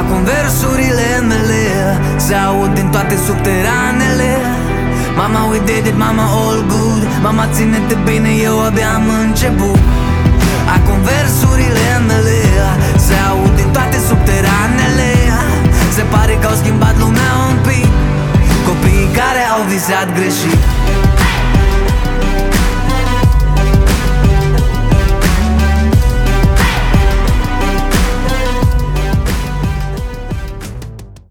Acum versurile mele se aud din toate subteranele. Mama, we did it, mama, all good. Mama, ține-te bine, eu abia am început. Acum versurile mele se aud din toate subteranele. Se pare că au schimbat lumea un pic, copiii care au visat greșit.